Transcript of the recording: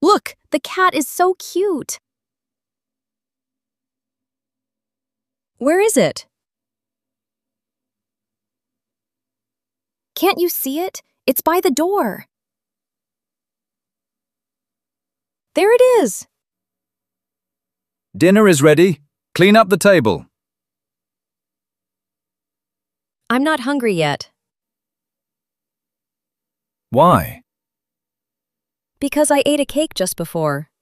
Look, the cat is so cute. Where is it? Can't you see it? It's by the door. There it is. Dinner is ready. Clean up the table. I'm not hungry yet. Why? Because I ate a cake just before.